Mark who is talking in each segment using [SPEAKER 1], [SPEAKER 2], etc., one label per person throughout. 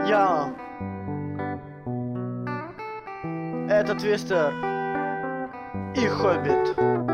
[SPEAKER 1] Я это Твистер и Хоббит.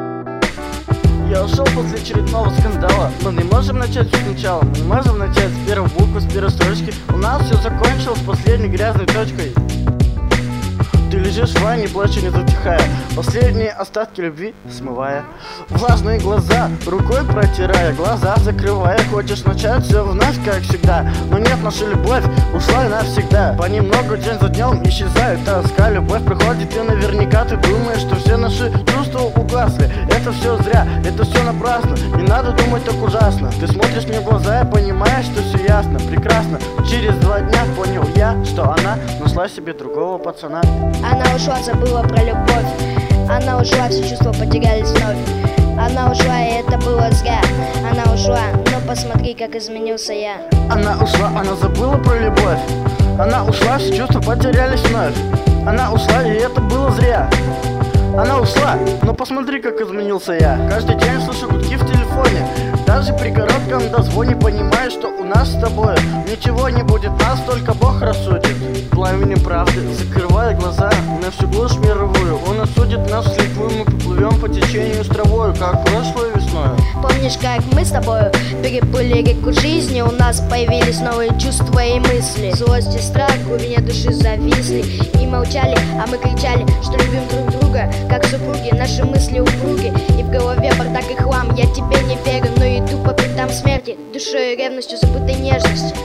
[SPEAKER 1] Я ушел после очередного скандала. Мы не можем начать все сначала. Мы не можем начать с первой буквы, с первой строчки. У нас все закончилось последней грязной точкой. Ты лежишь в ванне, плача не затихая, последние остатки любви смывая. Влажные глаза рукой протирая, глаза закрывая. Хочешь начать все вновь, как всегда, но нет, наша любовь ушла навсегда. Понемногу день за днем исчезает тоска. Любовь приходит, и наверняка ты думаешь, что все наши чувства угасли. Это все зря, это все напрасно. Не надо думать так ужасно. Ты смотришь мне в глаза и понимаешь, что все ясно, прекрасно. Через 2 дня понял я, что она нашла себе другого пацана.
[SPEAKER 2] Она ушла, забыла про любовь. Она ушла, все чувства потерялись вновь. Она ушла, и это было зря. Она ушла, но посмотри, как изменился я.
[SPEAKER 1] Она ушла, она забыла про любовь. Она ушла, все чувства потерялись вновь. Она ушла, и это было зря. Она ушла, но посмотри, как изменился я. Каждый день слышу гудки в телефоне. Даже при коротком дозвоне понимаю, что у нас с тобой ничего не будет, нас только Бог рассудит. Пламенем правды, закрывая глаза на всю глушь мировую, Он осудит нас вслепую. Мы поплывем по течению с травою, как прошлой весной.
[SPEAKER 2] Помнишь, как мы с тобою переплыли реку жизни? У нас появились новые чувства и мысли. Злость и страх в глубине души зависли и молчали, а мы кричали, что любим друг друга, как супруги. Наши мысли упруги, и в голове бардак и хлам. Я тебе не верю, но иду по пятам смерти, душой и ревностью забытой нежности.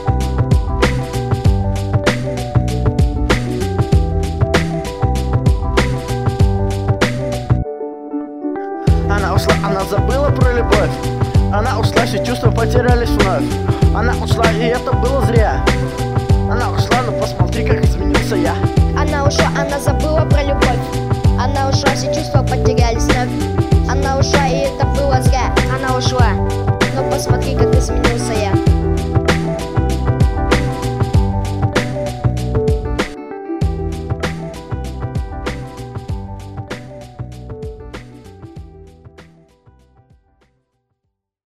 [SPEAKER 1] Она ушла, она забыла про любовь. Она ушла, все чувства потерялись вновь. Она ушла, и это было